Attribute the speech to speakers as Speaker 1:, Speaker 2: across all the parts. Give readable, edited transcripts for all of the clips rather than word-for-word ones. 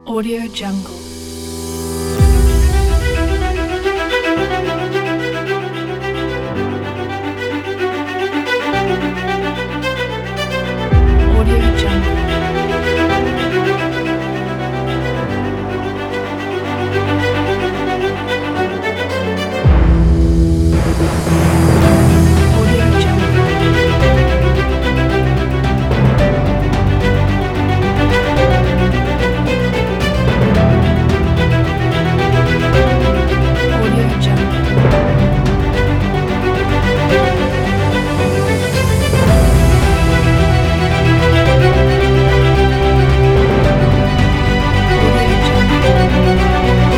Speaker 1: Audio Jungle. Audio Jungle. Audio Jungle. Audio Jungle. Audio Jungle.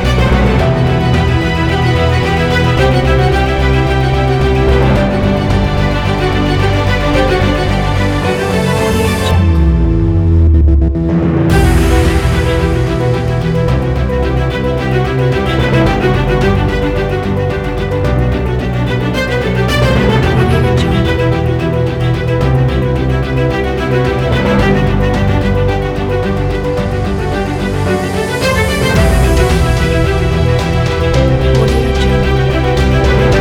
Speaker 1: Audio Jungle. Audio Jungle. Audio Jungle.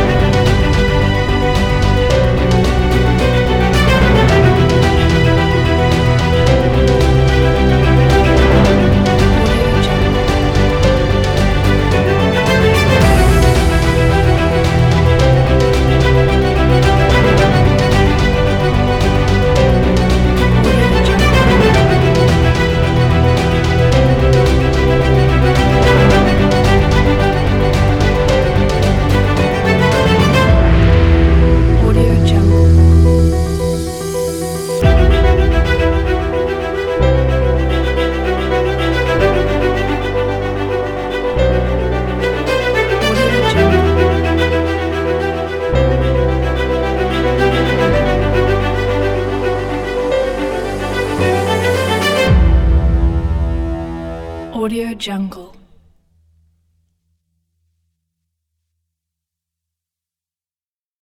Speaker 1: Audio Jungle. Audio Jungle. Audio Jungle. Audio Jungle. Audio Jungle.